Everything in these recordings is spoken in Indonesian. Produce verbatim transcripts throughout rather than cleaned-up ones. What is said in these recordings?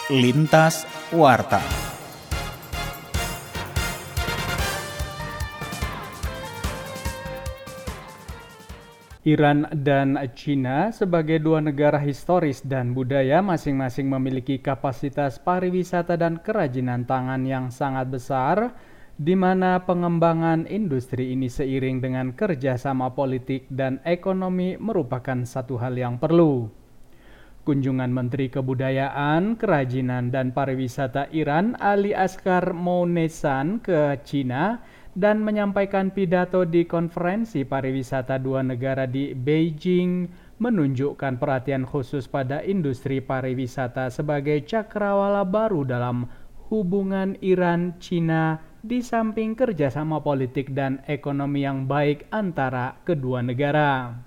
Lintas Warta. Iran dan China sebagai dua negara historis dan budaya masing-masing memiliki kapasitas pariwisata dan kerajinan tangan yang sangat besar, di mana pengembangan industri ini seiring dengan kerjasama politik dan ekonomi merupakan satu hal yang perlu. Kunjungan Menteri Kebudayaan, Kerajinan dan Pariwisata Iran Ali Asghar Mounezan ke China dan menyampaikan pidato di konferensi pariwisata dua negara di Beijing menunjukkan perhatian khusus pada industri pariwisata sebagai cakrawala baru dalam hubungan Iran-China di samping kerjasama politik dan ekonomi yang baik antara kedua negara.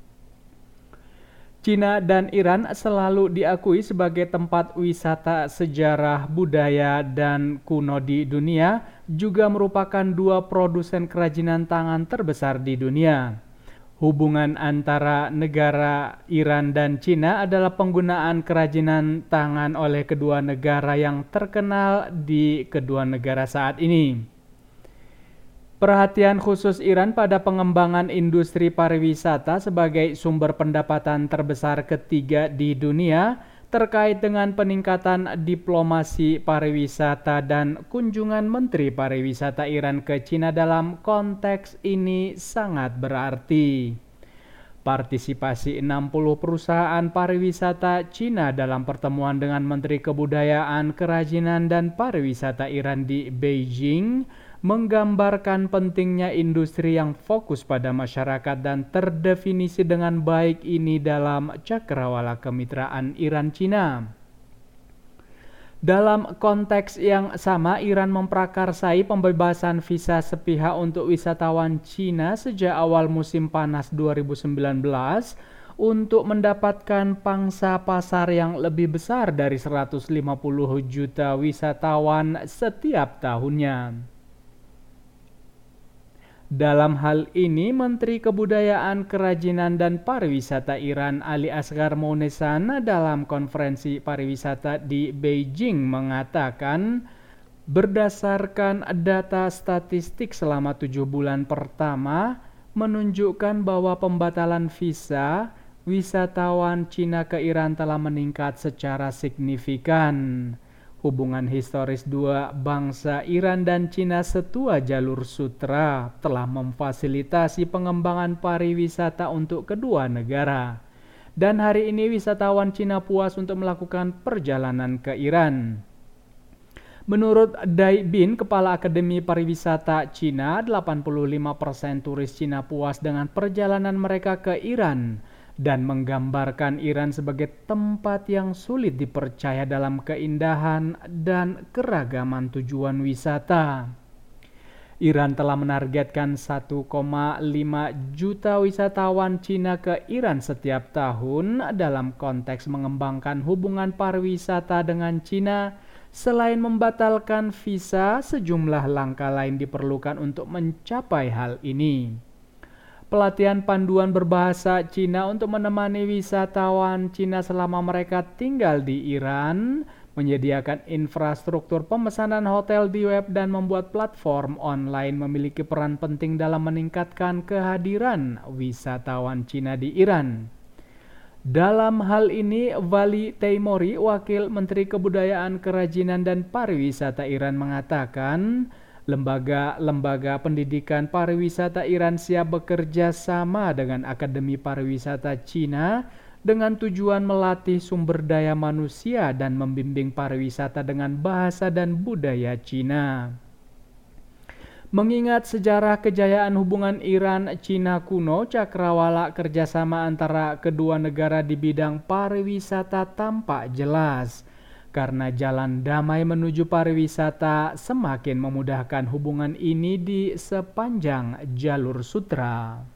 China dan Iran selalu diakui sebagai tempat wisata sejarah, budaya, dan kuno di dunia, juga merupakan dua produsen kerajinan tangan terbesar di dunia. Hubungan antara negara Iran dan China adalah penggunaan kerajinan tangan oleh kedua negara yang terkenal di kedua negara saat ini. Perhatian khusus Iran pada pengembangan industri pariwisata sebagai sumber pendapatan terbesar ketiga di dunia terkait dengan peningkatan diplomasi pariwisata dan kunjungan Menteri Pariwisata Iran ke China dalam konteks ini sangat berarti. Partisipasi enam puluh perusahaan pariwisata China dalam pertemuan dengan Menteri Kebudayaan, Kerajinan dan Pariwisata Iran di Beijing menggambarkan pentingnya industri yang fokus pada masyarakat dan terdefinisi dengan baik ini dalam cakrawala kemitraan Iran-China. Dalam konteks yang sama, Iran memprakarsai pembebasan visa sepihak untuk wisatawan China sejak awal musim panas dua ribu sembilan belas untuk mendapatkan pangsa pasar yang lebih besar dari seratus lima puluh juta wisatawan setiap tahunnya. Dalam hal ini, Menteri Kebudayaan, Kerajinan dan Pariwisata Iran Ali Asghar Mounezan dalam konferensi pariwisata di Beijing mengatakan, berdasarkan data statistik selama tujuh bulan pertama menunjukkan bahwa pembatalan visa wisatawan Cina ke Iran telah meningkat secara signifikan. Hubungan historis dua bangsa Iran dan China setua jalur sutra telah memfasilitasi pengembangan pariwisata untuk kedua negara. Dan hari ini wisatawan China puas untuk melakukan perjalanan ke Iran. Menurut Dai Bin, Kepala Akademi Pariwisata China, delapan puluh lima persen turis China puas dengan perjalanan mereka ke Iran dan menggambarkan Iran sebagai tempat yang sulit dipercaya dalam keindahan dan keragaman tujuan wisata. Iran telah menargetkan satu koma lima juta wisatawan Cina ke Iran setiap tahun dalam konteks mengembangkan hubungan pariwisata dengan Cina. Selain membatalkan visa, sejumlah langkah lain diperlukan untuk mencapai hal ini. Pelatihan panduan berbahasa Cina untuk menemani wisatawan Cina selama mereka tinggal di Iran, menyediakan infrastruktur pemesanan hotel di web dan membuat platform online memiliki peran penting dalam meningkatkan kehadiran wisatawan Cina di Iran. Dalam hal ini, Vali Teimouri, Wakil Menteri Kebudayaan, Kerajinan dan Pariwisata Iran mengatakan, lembaga-lembaga pendidikan pariwisata Iran siap bekerja sama dengan Akademi Pariwisata Cina dengan tujuan melatih sumber daya manusia dan membimbing pariwisata dengan bahasa dan budaya Cina. Mengingat sejarah kejayaan hubungan Iran-Cina kuno, cakrawala kerjasama antara kedua negara di bidang pariwisata tampak jelas. Karena jalan damai menuju pariwisata semakin memudahkan hubungan ini di sepanjang jalur sutra.